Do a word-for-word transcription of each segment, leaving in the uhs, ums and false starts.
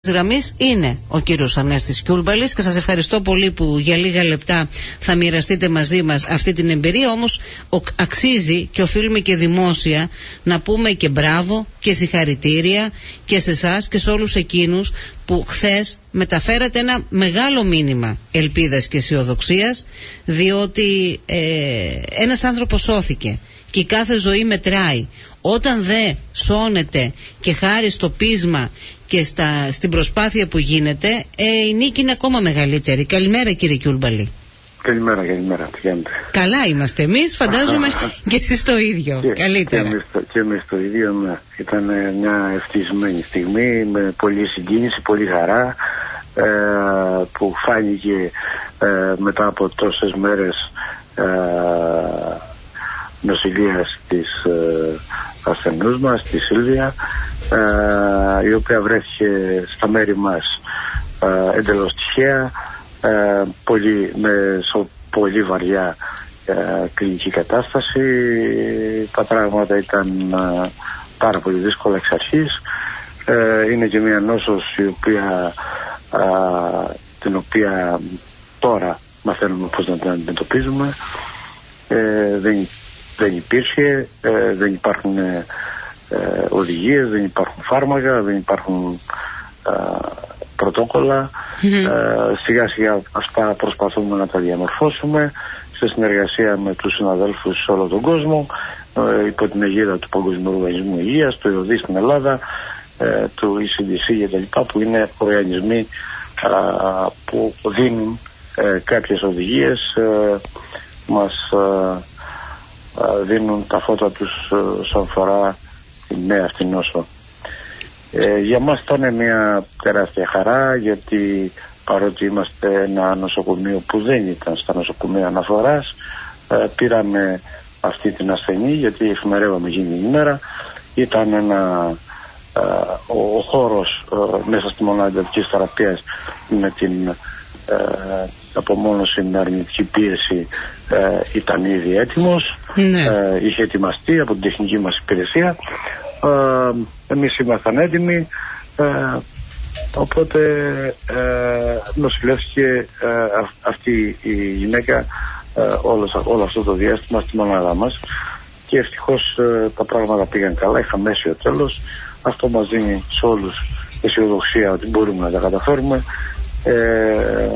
Γραμμής είναι ο κύριος Ανέστης Κιούρμπαλης και σας ευχαριστώ πολύ που για λίγα λεπτά θα μοιραστείτε μαζί μας αυτή την εμπειρία. Όμως αξίζει και οφείλουμε και δημόσια να πούμε και μπράβο και συγχαρητήρια και σε εσάς και σε όλους εκείνους που χθες μεταφέρατε ένα μεγάλο μήνυμα ελπίδας και αισιοδοξίας, διότι ε, ένας άνθρωπος σώθηκε και η κάθε ζωή μετράει. Όταν δε σώνεται και χάρη στο πείσμα και στα, στην προσπάθεια που γίνεται, ε, η νίκη είναι ακόμα μεγαλύτερη. Καλημέρα κύριε Κιούρμπαλη. Καλημέρα, καλημέρα. Τι κάνετε? Καλά είμαστε εμείς, φαντάζομαι και εσείς το ίδιο. Και, καλύτερα. Και εμείς, και εμείς το ίδιο, ναι. Ήταν μια ευτυχισμένη στιγμή με πολλή συγκίνηση, πολύ χαρά, ε, που φάνηκε ε, μετά από τόσες μέρες ε, νοσηλείας της ε, ασθενούς μας, τη Σίλβια, ε, η οποία βρέθηκε στα μέρη μας ε, εντελώς τυχαία, ε, πολύ, με σο, πολύ βαριά ε, κλινική κατάσταση. Τα πράγματα ήταν ε, πάρα πολύ δύσκολα εξ αρχής. Ε, είναι και μια νόσος η οποία, ε, την οποία τώρα μαθαίνουμε πώς να την αντιμετωπίζουμε. Ε, δεν, δεν υπήρχε, ε, δεν υπάρχουν ε, ε, οδηγίες, δεν υπάρχουν φάρμακα, δεν υπάρχουν ε, πρωτόκολλα. Mm-hmm. Ε, σιγά σιγά αυτά προσπαθούμε να τα διαμορφώσουμε σε συνεργασία με τους συναδέλφους σε όλο τον κόσμο, ε, υπό την αιγίδα του Παγκοσμίου Οργανισμού Υγείας, του ΕΟΔΗ στην Ελλάδα, ε, του ι σι ντι σι και τα λοιπά, που είναι οργανισμοί ε, που δίνουν ε, κάποιες οδηγίες, ε, μας ε, ε, δίνουν τα φώτα τους ε, σαν αφορά τη νέα αυτή νόσο. Ε, για μας ήταν μια τεράστια χαρά, γιατί παρότι είμαστε ένα νοσοκομείο που δεν ήταν στα νοσοκομεία αναφοράς, ε, πήραμε αυτή την ασθενή, γιατί εφημερεύαμε εκείνη την ημέρα. Ήταν ένα, ε, ο, ο χώρος ε, μέσα στη μονάδα εντατικής θεραπείας με την ε, απομόνωση με αρνητική πίεση ε, ήταν ήδη έτοιμος. Ναι. Ε, είχε ετοιμαστεί από την τεχνική μας υπηρεσία. Ε, εμείς ήμασταν έτοιμοι, ε, οπότε ε, νοσηλεύτηκε ε, α, αυτή η γυναίκα ε, όλο, όλο αυτό το διάστημα στη μονάδα μας, και ευτυχώς ε, τα πράγματα πήγαν καλά, είχαμε αίσιο τέλος. Αυτό μας δίνει σε όλους αισιοδοξία ότι μπορούμε να τα καταφέρουμε. ε,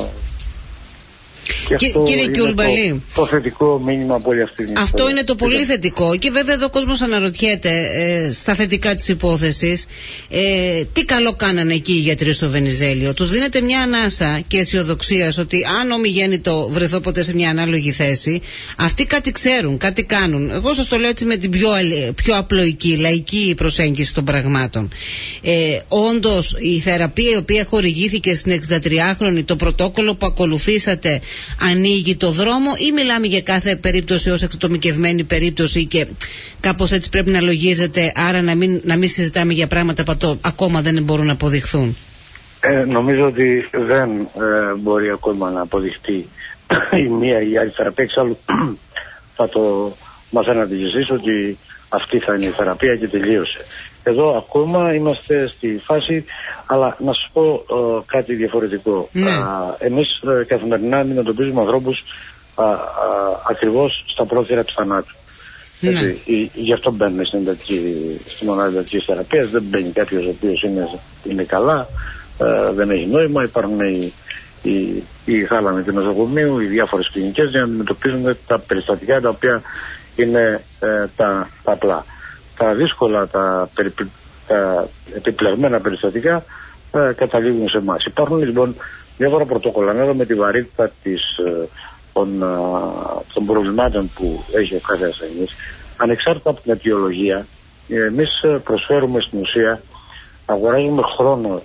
Και Κυ, αυτό κύριε Κιούρμπαλη, το, το θετικό μήνυμα από όλη αυτή την αυτό ιστορία. είναι το πολύ θετικό. Και βέβαια εδώ ο κόσμος αναρωτιέται ε, στα θετικά της υπόθεσης, ε, τι καλό κάνανε εκεί οι γιατροί στο Βενιζέλιο. Τους δίνεται μια ανάσα και αισιοδοξία ότι αν ομιγέννητο βρεθώ ποτέ σε μια ανάλογη θέση, αυτοί κάτι ξέρουν, κάτι κάνουν. Εγώ σας το λέω έτσι με την πιο, πιο απλοϊκή, λαϊκή προσέγγιση των πραγμάτων. Ε, όντως η θεραπεία η οποία χορηγήθηκε στην εξηντατριάχρονη, το πρωτόκολλο που ακολουθήσατε, ανοίγει το δρόμο, ή μιλάμε για κάθε περίπτωση ως εξατομικευμένη περίπτωση και κάπως έτσι πρέπει να λογίζεται, άρα να μην, να μην συζητάμε για πράγματα που το, ακόμα δεν μπορούν να αποδειχθούν? Ε, νομίζω ότι δεν ε, μπορεί ακόμα να αποδειχτεί η μία ή η άλλη θεραπεία. Εξάλλου θα το μαθαίνατε κι εσείς ότι αυτή θα είναι η θεραπεία και τελείωσε. Εδώ ακόμα είμαστε στη φάση, αλλά να σας πω ε, κάτι διαφορετικό. Ναι. Α, εμείς ε, καθημερινά αντιμετωπίζουμε ανθρώπους α, α, ακριβώς στα πρόθυρα του θανάτου. Ναι. Έτσι, η, γι' αυτό μπαίνουμε στην, στην μονάδα εντατικής θεραπείας. Δεν μπαίνει κάποιος ο οποίος είναι, είναι καλά, ε, δεν έχει νόημα. Υπάρχουν οι, οι, οι θάλαμοι του νοσοκομείου, οι διάφορες κλινικές, για να αντιμετωπίζουμε τα περιστατικά τα οποία είναι ε, τα, τα απλά. Τα δύσκολα, τα, περι, τα επιπλεγμένα περιστατικά ε, καταλήγουν σε εμάς. Υπάρχουν λοιπόν διάφορα πρωτόκολλα ανάλογα με τη βαρύτητα της, ε, των, ε, των προβλημάτων που έχει ο κάθε ασθενής. Ανεξάρτητα από την αιτιολογία, εμείς προσφέρουμε στην ουσία, αγοράζουμε χρόνο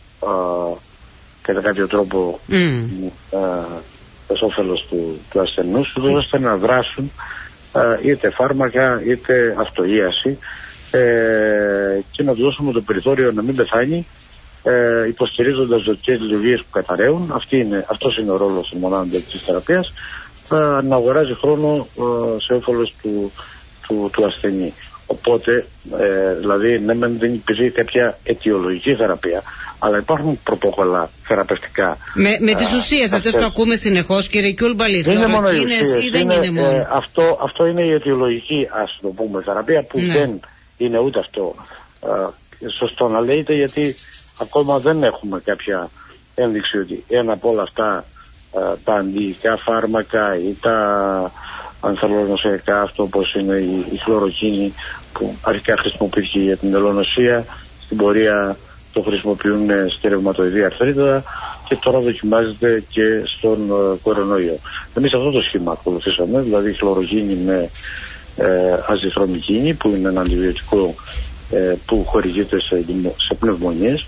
ε, κατά κάποιο τρόπο mm. ε, προς όφελος του, του ασθενούς, ώστε να δράσουν είτε φάρμακα είτε αυτοίαση, ε, και να του δώσουμε το περιθώριο να μην πεθάνει, ε, υποστηρίζοντας ζωτικές λειτουργίες που καταραίουν. Αυτή είναι, αυτός είναι ο ρόλος της μονάδας εντατικής θεραπείας, ε, να αγοράζει χρόνο ε, σε όφελος του, του, του ασθενή. Οπότε, ε, δηλαδή, ναι, δεν υπήρχε κάποια αιτιολογική θεραπεία, αλλά υπάρχουν πρωτόκολλα θεραπευτικά. Με, με τις ουσίες αυτές που ακούμε συνεχώς, κύριε Κιούλμπαλη, δεν είναι μόνο οι ουσίες, ή δεν είναι, είναι μόνο. Ε, αυτό, αυτό είναι η αιτιολογική, ας το πούμε, θεραπεία που ναι. δεν είναι ούτε αυτό ε, σωστό να λέγεται, γιατί ακόμα δεν έχουμε κάποια ένδειξη ότι ένα από όλα αυτά ε, τα αντιϊκά φάρμακα ή τα ανθαλονοσιακά, αυτό όπως είναι η, η χλωροκίνη που αρχικά χρησιμοποιήθηκε για την ελονοσία, στην πορεία το χρησιμοποιούν στη ρευματοειδή αρθρίτιδα και τώρα δοκιμάζεται και στον uh, κορονοϊό. Εμείς αυτό το σχήμα ακολουθήσαμε, δηλαδή χλωροκίνη με ε, αζιθρομικίνη, που είναι ένα αντιβιωτικό ε, που χορηγείται σε, σε πνευμονίες,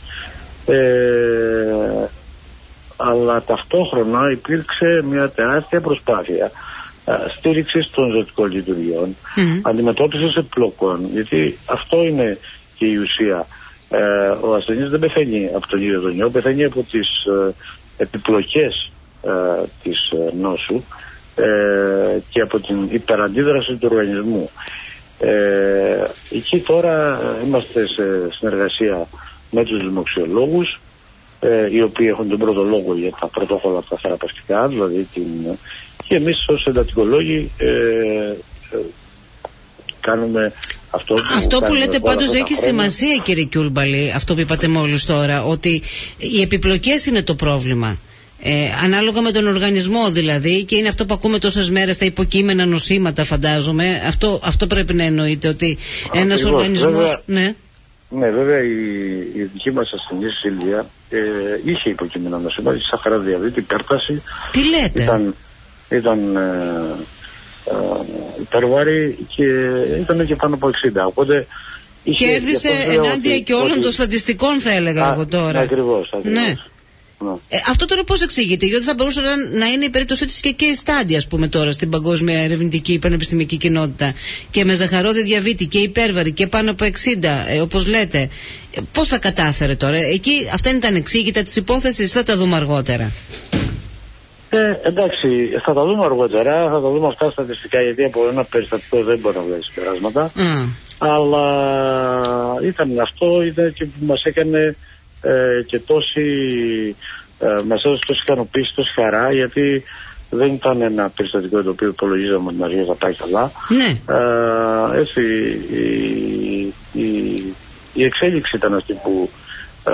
ε, αλλά ταυτόχρονα υπήρξε μια τεράστια προσπάθεια στήριξης των ζωτικών λειτουργιών, mm-hmm. αντιμετώπισης επιπλοκών, γιατί αυτό είναι και η ουσία. Ε, ο ασθενής δεν πεθαίνει από τον ίδιο τον ιό, πεθαίνει από τις ε, επιπλοκές ε, της ε, νόσου ε, και από την υπεραντίδραση του οργανισμού. Ε, εκεί τώρα είμαστε σε συνεργασία με τους λοιμοξιολόγους, ε, οι οποίοι έχουν τον πρώτο λόγο για τα πρωτόκολλα τα θεραπευτικά, δηλαδή την, και εμείς ως εντατικολόγοι ε, ε, κάνουμε αυτό που, αυτό που λέτε πάντως έχει σημασία, κύριε Κιούλμπαλη, αυτό που είπατε μόλις τώρα, ότι οι επιπλοκές είναι το πρόβλημα. Ε, ανάλογα με τον οργανισμό δηλαδή, και είναι αυτό που ακούμε τόσες μέρες, τα υποκείμενα νοσήματα, φαντάζομαι. Αυτό, αυτό πρέπει να εννοείται, ότι ένας Ακριβώς, οργανισμός... Βέβαια, ναι. ναι, βέβαια η, η δική μας ασθενή Σίλβια ε, είχε υποκείμενα νοσήματα, είχε σαχαροδιαβήτη, υπέρταση. Τι λέτε? Ήταν, ήταν ε, ε, υπερβάρη και ήταν και πάνω από εξήντα. Οπότε κέρδισε ενάντια ότι, και όλων ότι... των στατιστικών, θα έλεγα Α, εγώ τώρα. Ναι, ακριβώς, ακριβώς. Ναι. Ναι. Ε, αυτό τώρα πώς εξηγείται? Γιατί θα μπορούσε να, να είναι η περίπτωσή της και case study, ας πούμε, τώρα στην παγκόσμια ερευνητική πανεπιστημιακή κοινότητα, και με ζαχαρόδι διαβήτη και υπέρβαρη και πάνω από εξήντα, ε, όπως λέτε. Ε, πώς θα κατάφερε τώρα? Εκεί αυτά είναι τα ανεξήγητα της υπόθεσης, θα τα δούμε αργότερα. Ε, εντάξει, θα τα δούμε αργότερα, θα τα δούμε αυτά στατιστικά, γιατί από ένα περιστατικό δεν μπορεί να βγάλει συμπεράσματα. Mm. Αλλά ήταν αυτό, ήταν και που μας έκανε ε, και τόση, ε, μας έδωσε τόση ικανοποίηση, τόση χαρά, γιατί δεν ήταν ένα περιστατικό το οποίο υπολογίζαμε ότι μας θα πάει καλά. Ναι. Ε, έτσι, η, η, η εξέλιξη ήταν αυτή που ε,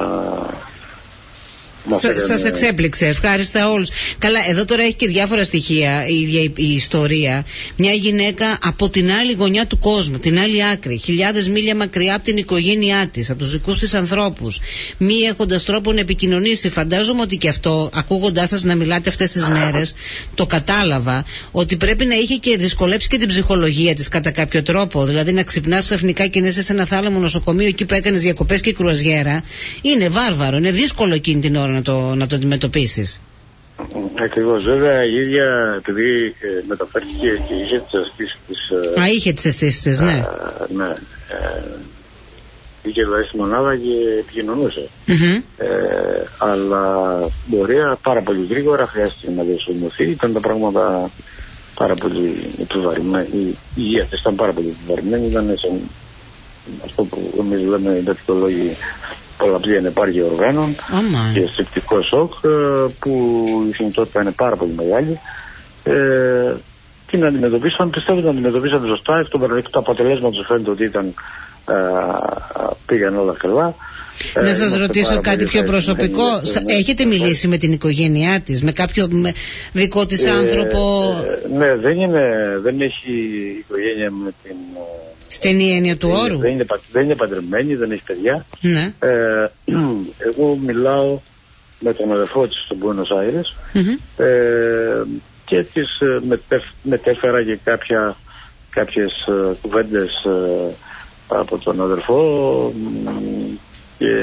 Σα, σας εξέπληξε, ευχάριστα όλους. Καλά, εδώ τώρα έχει και διάφορα στοιχεία η ίδια η, η ιστορία. Μια γυναίκα από την άλλη γωνιά του κόσμου, την άλλη άκρη, χιλιάδες μίλια μακριά από την οικογένειά της, από τους δικούς της ανθρώπους, μη έχοντας τρόπο να επικοινωνήσει. Φαντάζομαι ότι και αυτό, ακούγοντάς σας να μιλάτε αυτές τις μέρες, το κατάλαβα, ότι πρέπει να είχε και δυσκολέψει και την ψυχολογία της κατά κάποιο τρόπο. Δηλαδή να ξυπνάς ξαφνικά και να είσαι σε ένα θάλαμο νοσοκομείο εκεί που έκανες διακοπές και κρουαζιέρα. Είναι βάρβαρο, είναι δύσκολο εκείνη την ώρα να το, να το αντιμετωπίσεις. Ακριβώς, βέβαια η ίδια, επειδή ε, μεταφέρθηκε και είχε τις αισθήσεις της. Ε, Α, είχε τις αισθήσεις της, ναι. Ε, ναι. Ε, είχε δηλαδή στη μονάδα και επικοινωνούσε. Mm-hmm. Ε, αλλά μπορεί πάρα πολύ γρήγορα χρειάστηκε να διασωληνωθεί. Ήταν τα πράγματα πάρα πολύ επιβαρημένα. Η υγεία της ήταν πάρα πολύ επιβαρημένη. Ήταν σε αυτό που εμείς λέμε οι εντατικολόγοι, πολλαπλή ανεπάρκεια οργάνων oh και αισθηκτικό σοκ, που η συνιστότητα είναι πάρα πολύ μεγάλη. Ε, την αντιμετωπίσαν, πιστεύω ότι την αντιμετωπίσαν σωστά. Εκ του αποτελέσματος φαίνεται ότι ήταν, ε, πήγαν όλα καλά. Να ε, σας ρωτήσω κάτι πιο προσωπικό. Ναι, έχετε ναι, μιλήσει ναι. με την οικογένειά της, με κάποιο με δικό της ε, άνθρωπο? Ε, ναι, δεν, είναι, δεν έχει οικογένεια με την... Στενή έννοια του όρου. Δεν είναι, δεν είναι παντρεμένη, δεν έχει παιδιά. Ναι. Ε, εγώ μιλάω με τον αδερφό της στον Buenos Aires mm-hmm. ε, και της μετέφ, μετέφερα και κάποια, κάποιες uh, κουβέντες uh, από τον αδερφό και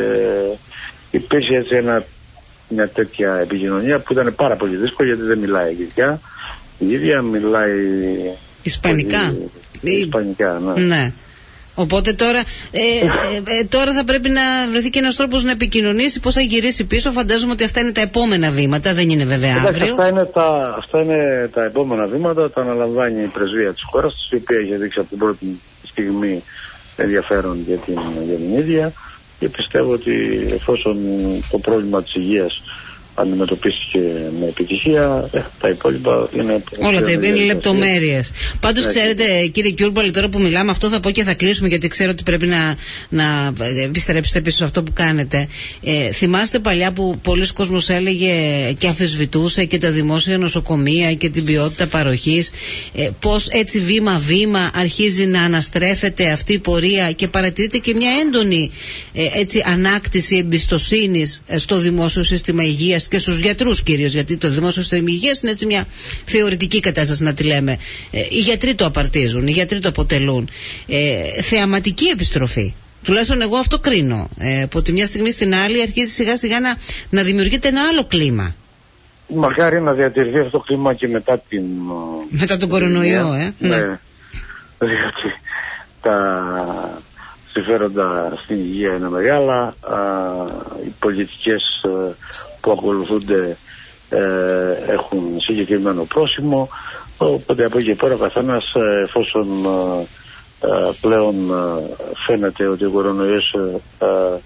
υπήρχε έτσι ένα, μια τέτοια επικοινωνία που ήταν πάρα πολύ δύσκολη, γιατί δεν μιλάει αγγλικά. Η ίδια μιλάει Ισπανικά. Πολύ, Ισπανικά, ναι. ναι. Οπότε τώρα, ε, ε, ε, τώρα θα πρέπει να βρεθεί και ένας τρόπος να επικοινωνήσει, πώς θα γυρίσει πίσω. Φαντάζομαι ότι αυτά είναι τα επόμενα βήματα, δεν είναι βέβαια αύριο. Εντάξει, αυτά, είναι τα, αυτά είναι τα επόμενα βήματα, τα αναλαμβάνει η πρεσβεία της χώρας, η οποία έχει δείξει από την πρώτη στιγμή ενδιαφέρον για την, για την ίδια, και πιστεύω ότι εφόσον το πρόβλημα της υγείας αντιμετωπίστηκε με επιτυχία, τα υπόλοιπα είναι... Όλα τα υπόλοιπα είναι λεπτομέρειες. Πάντως, yeah, ξέρετε, κύριε Κιούρμπαλη, τώρα που μιλάμε, αυτό θα πω και θα κλείσουμε, γιατί ξέρω ότι πρέπει να, να επιστρέψετε πίσω σε αυτό που κάνετε. Ε, θυμάστε παλιά που πολλοί κόσμος έλεγε και αμφισβητούσε και τα δημόσια νοσοκομεία και την ποιότητα παροχής, ε, πώς έτσι βήμα-βήμα αρχίζει να αναστρέφεται αυτή η πορεία και παρατηρείται και μια έντονη ε, έτσι, ανάκτηση εμπιστοσύνης στο δημόσιο σύστημα υγείας και στους γιατρούς κυρίως, γιατί το δημόσιο σύστημα υγείας είναι έτσι μια θεωρητική κατάσταση να τη λέμε. Ε, οι γιατροί το απαρτίζουν, οι γιατροί το αποτελούν. Ε, θεαματική επιστροφή. Τουλάχιστον εγώ αυτό κρίνω. Ε, από τη μια στιγμή στην άλλη αρχίζει σιγά σιγά να, να δημιουργείται ένα άλλο κλίμα. Μακάρι να διατηρηθεί αυτό το κλίμα και μετά την... Μετά τον κορονοϊό, ε. Ναι. ναι. Διότι τα συμφέροντα στην υγεία είναι μεγάλα. Α, οι πολιτικές που ακολουθούνται ε, έχουν συγκεκριμένο πρόσημο, οπότε από εκεί και πέρα ο καθένας, εφόσον ε, ε, πλέον ε, φαίνεται ότι ο κορονοϊός ε, ε,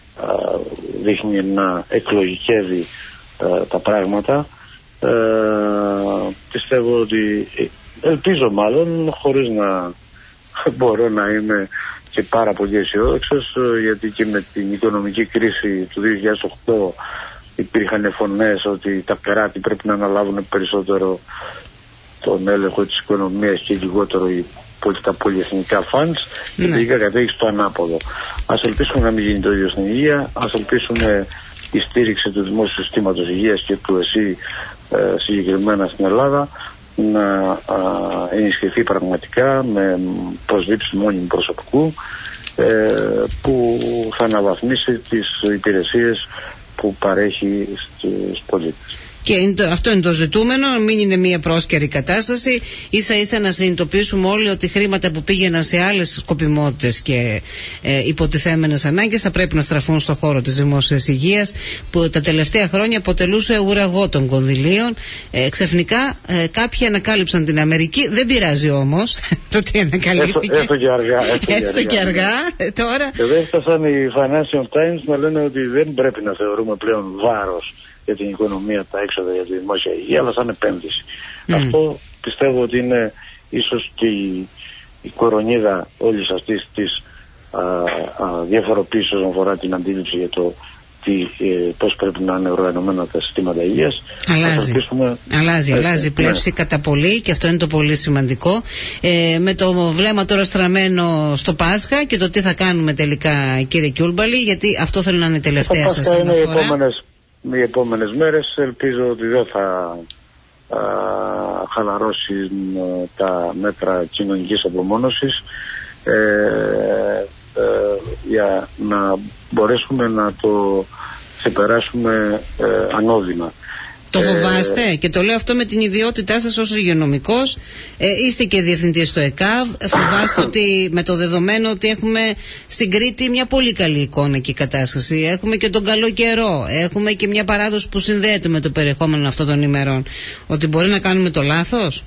δείχνει να εκλογικεύει ε, τα πράγματα, ε, πιστεύω ότι, ελπίζω μάλλον, χωρίς να μπορώ να είμαι και πάρα πολύ αισιόδοξος, γιατί και με την οικονομική κρίση του δύο χιλιάδες οκτώ υπήρχαν φωνές ότι τα κράτη πρέπει να αναλάβουν περισσότερο τον έλεγχο της οικονομίας και λιγότερο οι, τα πολυεθνικά φαντς, και ναι. τελικά κατέχει στο ανάποδο. Ας ελπίσουμε να μην γίνει το ίδιο στην υγεία, ας ελπίσουμε η στήριξη του δημόσιου συστήματος υγείας και του ΕΣΥ ε, συγκεκριμένα στην Ελλάδα να α, ενισχυθεί πραγματικά με προσλήψεις μόνιμου προσωπικού ε, που θα αναβαθμίσει τις υπηρεσίες που παρέχει στους πολίτες. Και είναι το, αυτό είναι το ζητούμενο, μην είναι μια πρόσκαιρη κατάσταση. Ίσα ίσα να συνειδητοποιήσουμε όλοι ότι χρήματα που πήγαιναν σε άλλες σκοπιμότητες και ε, υποτιθέμενες ανάγκες θα πρέπει να στραφούν στο χώρο της δημόσιας υγείας, που τα τελευταία χρόνια αποτελούσε ουραγό των κονδυλίων. Ε, ξαφνικά ε, κάποιοι ανακάλυψαν την Αμερική, δεν πειράζει όμως το τι ανακαλύφθηκε. Έστω και αργά. Έστω και αργά. Ε, τώρα... Και δεν έφτασαν οι Financial Times να λένε ότι δεν πρέπει να θεωρούμε πλέον βάρος για την οικονομία τα έξοδα για τη δημόσια υγεία, αλλά σαν επένδυση. Mm. Αυτό πιστεύω ότι είναι ίσως και η, η κορονίδα όλης αυτής της α, α, διαφοροποίησης όσον αφορά την αντίληψη για το τι, ε, πώς πρέπει να είναι οργανωμένα τα συστήματα υγείας. Αλλάζει, αλλάζει, αλλάζει, αλλάζει πλεύση ναι. κατά πολύ, και αυτό είναι το πολύ σημαντικό. Ε, με το βλέμμα τώρα στραμμένο στο Πάσχα και το τι θα κάνουμε τελικά, κύριε Κιούρμπαλη, γιατί αυτό θέλω να είναι η τελευταία σας αναφορά. Οι επόμενες μέρες ελπίζω ότι δεν θα α, χαλαρώσουν τα μέτρα κοινωνικής απομόνωσης ε, ε, για να μπορέσουμε να το ξεπεράσουμε ε, ανώδυνα. Το φοβάστε? Ε, και το λέω αυτό με την ιδιότητά σας ως υγειονομικός, ε, είστε και διευθυντής στο ΕΚΑΒ, φοβάστε ότι με το δεδομένο ότι έχουμε στην Κρήτη μια πολύ καλή εικόνα και κατάσταση, έχουμε και τον καλό καιρό, έχουμε και μια παράδοση που συνδέεται με το περιεχόμενο αυτών των ημερών, ότι μπορεί να κάνουμε το λάθος?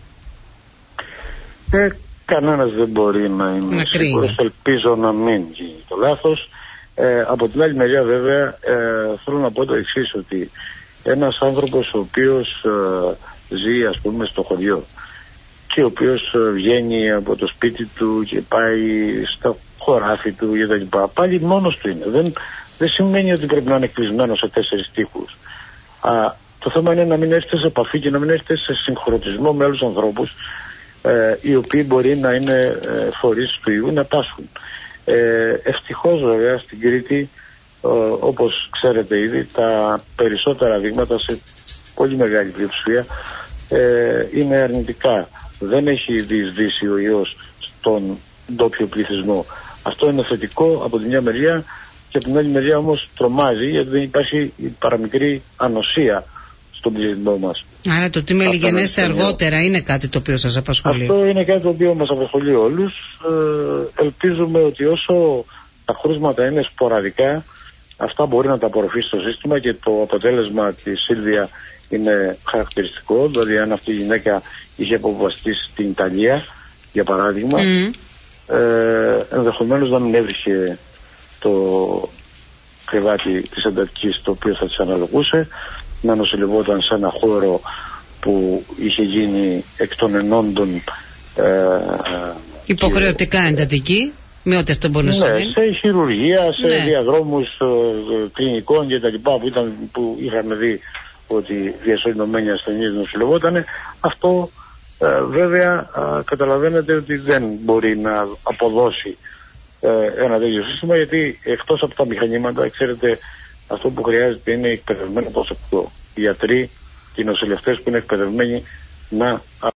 Ε, κανένας δεν μπορεί να είναι σίγουρος, ελπίζω να μην γίνει το λάθος. Ε, από την άλλη μεριά βέβαια ε, θέλω να πω το εξής, ότι ένας άνθρωπος ο οποίος ε, ζει ας πούμε στο χωριό και ο οποίος ε, βγαίνει από το σπίτι του και πάει στο χωράφι του και τα λοιπά, πάλι μόνος του είναι. Δεν, δεν σημαίνει ότι πρέπει να είναι κλεισμένο σε τέσσερις τοίχους. Α, το θέμα είναι να μην έρθει σε επαφή και να μην έρθει σε συγχρονισμό με άλλους ανθρώπους ε, οι οποίοι μπορεί να είναι ε, φορείς του ιού, να πάσχουν. Ε, ευτυχώς βέβαια στην Κρήτη, Uh, όπως ξέρετε ήδη, τα περισσότερα δείγματα σε πολύ μεγάλη πλειοψηφία ε, είναι αρνητικά. Δεν έχει διεισδύσει ο ιός στον ντόπιο πληθυσμό. Αυτό είναι θετικό από τη μια μεριά, και από την άλλη μεριά όμως τρομάζει, γιατί δεν υπάρχει η παραμικρή ανοσία στον πληθυσμό μας. Άρα το τι μελιγενέστε αργότερα είναι κάτι το οποίο σας απασχολεί? Αυτό είναι κάτι το οποίο μας απασχολεί όλους. Ε, ελπίζουμε ότι όσο τα κρούσματα είναι σποραδικά, αυτά μπορεί να τα απορροφήσει στο σύστημα, και το αποτέλεσμα της Σίλβια είναι χαρακτηριστικό. Δηλαδή αν αυτή η γυναίκα είχε αποβαστεί στην Ιταλία για παράδειγμα, mm. ε, ενδεχομένως να μην έβρισκε το κρεβάτι της εντατικής το οποίο θα της αναλογούσε, να νοσηλευόταν σε ένα χώρο που είχε γίνει εκ των ενόντων ε, υποχρεωτικά και, εντατική, με ό,τι αυτό μπορεί να σημαίνει. Ναι, σε χειρουργία, σε ναι. διαδρόμους ε, κλινικών και τα λοιπά που, ήταν, που είχαμε δει ότι διασωληνωμένοι ασθενείς νοσηλευότανε. Αυτό ε, βέβαια ε, καταλαβαίνετε ότι δεν μπορεί να αποδώσει ε, ένα τέτοιο σύστημα, γιατί εκτός από τα μηχανήματα, ξέρετε, αυτό που χρειάζεται είναι εκπαιδευμένο προσωπικό. Οι γιατροί και οι νοσηλευτές που είναι εκπαιδευμένοι να